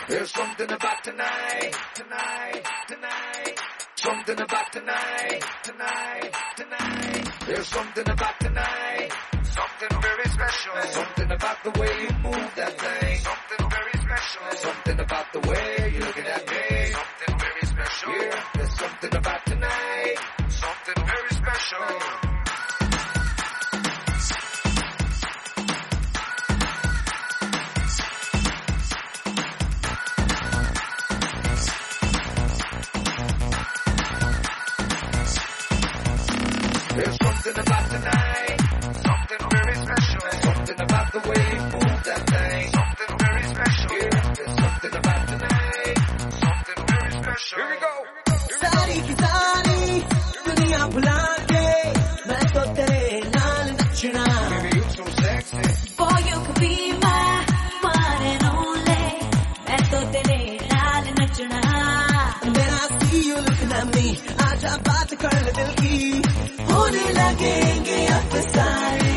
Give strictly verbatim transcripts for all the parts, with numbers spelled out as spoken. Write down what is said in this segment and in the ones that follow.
There's something about tonight, tonight, tonight. Something about tonight, tonight, tonight. There's something about tonight. Something very special. Something about the way you move that thing. Something very special. Something about the way you're looking at me. Something very special. Yeah, there's something about tonight. Something very special. There's something about tonight, something very special. Something about the way you move that thing, something very special. Yeah, there's something about tonight, something very special. Here we go. सारी की सारी दुनिया भुला के मैं तो तेरे नाल नचना. Baby, you so sexy. Boy, you could be my one and only. मैं तो तेरे नाल नचना. When I see you looking at me, आजा बात कर ले दिल की. होने लगेंगे अफसाने.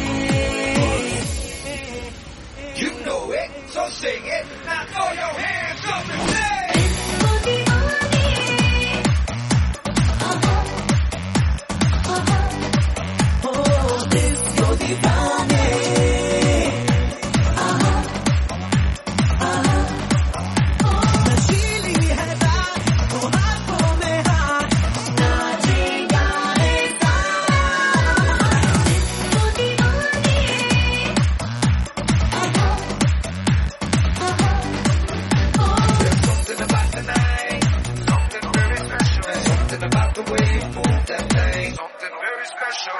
You know it, so sing it. Now throw your hands up and say. Oh, disco दीवाने. नशीली है रात, वो हाथों में हाथ, नाचेगा ऐसा. There's something about tonight, something very special. Something about the way you move that thing, something very special.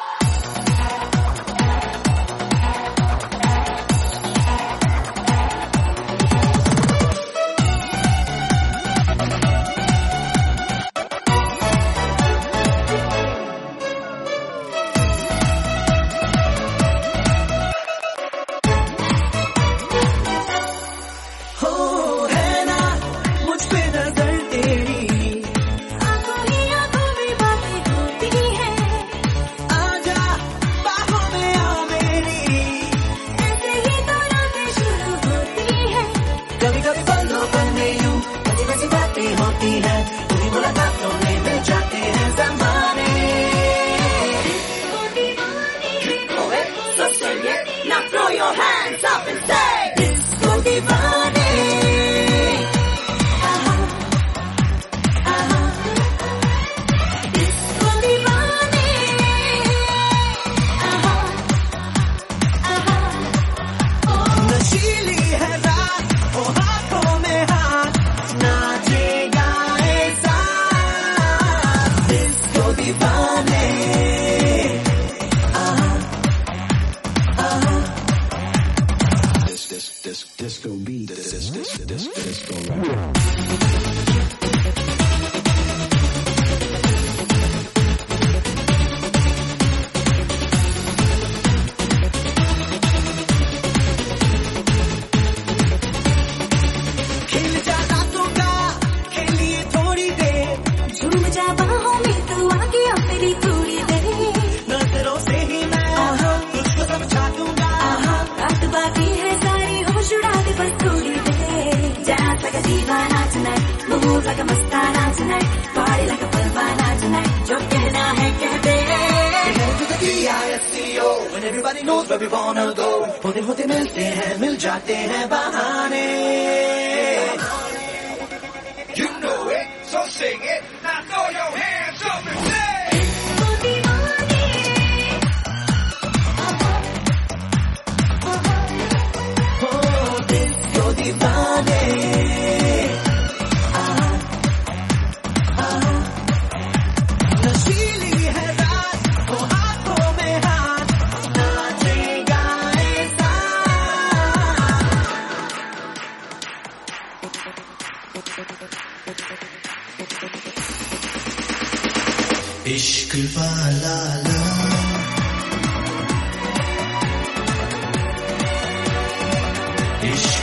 हो है ना मुझ पे नजर तेरी. आंखों ही आंखों में बातें होती हैं. आजा बाहों में आ मेरी. ऐसे ही तो रातें शुरू होती हैं. कभी कभी पलों पर में यूं ऐसी वैसी बातें होती हैं. पूरी मुलाकातों में मिल जाते हैं ज़माने. Oh, it, so sing it. Now throw your hands up and say. Disco दीवाने. आहा, आहा. Disco दीवाने. आहा, आहा. नशीली है रात, वो हाथों में हाथ, नाचेगा ऐसा. डिस्को दीवाने. आहा, आहा. This, this, this, disco beat. This, this, this, this, disco rock. खिल जा रातों का, खेलिए थोड़ी देर. झूम जा बाहों में तू आके अब मेरी थोड़ी देर. नजरों से ही मैं तुझको समझा दूंगा. आहा, रात बाकी है सारी होश उड़ा दे बस थोड़ी देर. Dance like a दीवाना tonight, move like a Mastana tonight, party like a Parwana tonight. जो कहना है कह दे. To the D I S C O, when everybody knows where we wanna go. होते होते मिलते हैं, मिल जाते हैं बहाने. You know it, so sing it. Now throw your hands up and say. Oh, disco दीवाने. आहा, आहा. नशीली है रात, वो हाथों में हाथ, नाचेगा ऐसा. इश्क वाला ला इश्क